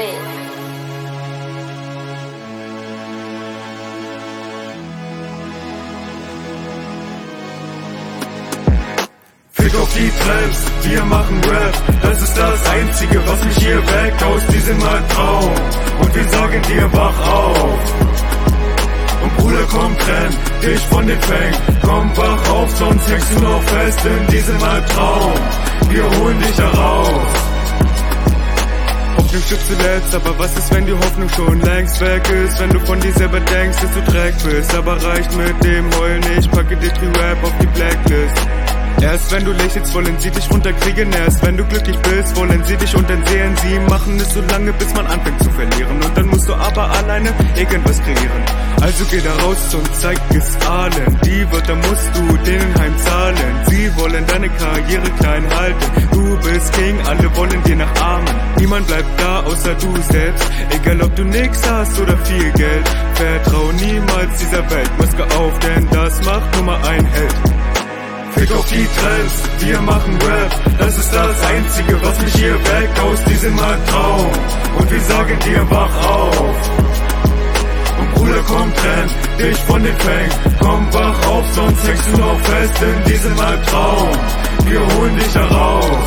Quinn. Fick auf die Trends, wir machen Rap. Das ist das Einzige, was mich hier weckt aus diesem Albtraum. Und wir sagen dir, wach auf. Und Bruder, komm, trenn dich von den Fängen. Komm, wach auf, sonst hängst du noch fest in diesem Albtraum. Wir holen dich heraus. Hoffnung stirbt zuletzt, aber was ist, wenn die Hoffnung schon längst weg ist? Wenn du von dir selber denkst, dass du Dreck bist. Aber reicht mit dem Heulen nicht, packe dir die Rap auf die Blacklist. Erst wenn du lächelst, wollen sie dich runterkriegen. Erst wenn du glücklich bist, wollen sie dich und dann sehen sie machen es so lange, bis man anfängt zu verlieren. Und dann musst du aber alleine irgendwas kreieren. Also geh da raus und zeig es allen. Die Wörter musst du denen heimzahlen. Sie wollen deine Karriere klein halten. Du bist King, alle wollen dir nachahmen. Niemand bleibt da, außer du selbst. Egal ob du nix hast oder viel Geld. Vertrau niemals dieser Welt. Maske auf, denn das macht nur mal ein Held. Fick auf die Trends, wir machen Rap. Das ist das Einzige, was mich hier weckt aus diesem Albtraum. Und wir sagen dir, wach auf. Und Bruder, komm, trenn dich von den Fängen. Komm, wach auf, sonst hängst du noch fest in diesem Albtraum. Wir holen dich heraus.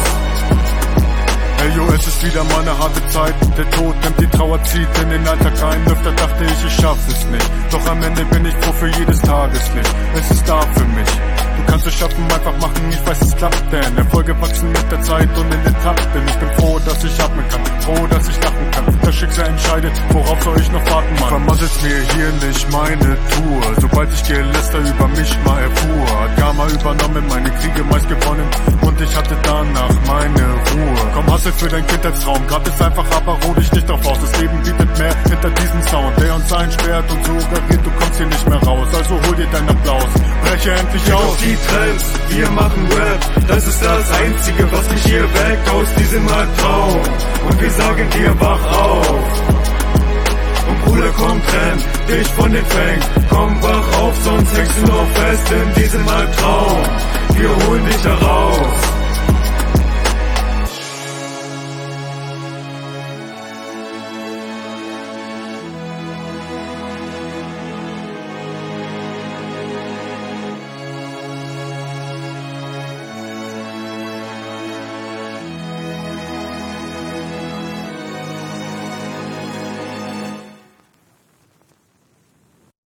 Hey yo, es ist wieder mal eine harte Zeit. Der Tod nimmt die Trauer, zieht in den Alltag ein. Öfter dachte ich schaff es nicht. Doch am Ende bin ich froh für jedes Tageslicht. Es ist da für mich. Du kannst es schaffen, einfach machen, ich weiß es klappt, denn Erfolge wachsen mit der Zeit und in den Takten. Ich bin froh, dass ich atmen kann, froh, dass ich lachen kann. Das Schicksal entscheidet, worauf soll ich noch warten, Mann? Vermasselt mir hier nicht meine Tour, sobald ich Geläster über mich mal erfuhr. Hat Karma übernommen, meine Kriege meist gewonnen und ich hatte danach meine Ruhe. Komm, hassel für dein Kindheitstraum, grad ist einfach, aber ruh dich nicht drauf aus. Das Leben bietet mehr hinter diesem Sound, der uns einsperrt und suggeriert, du kommst hier nicht mehr raus. Also hol dir deinen Applaus, breche endlich aus. Die Trends, wir machen Rap. Das ist das Einzige, was mich hier weckt aus diesem Albtraum. Und wir sagen dir, wach auf. Und Bruder, komm, trenn dich von den Fängen. Komm, wach auf, sonst hängst du noch fest in diesem Albtraum. Wir holen dich heraus.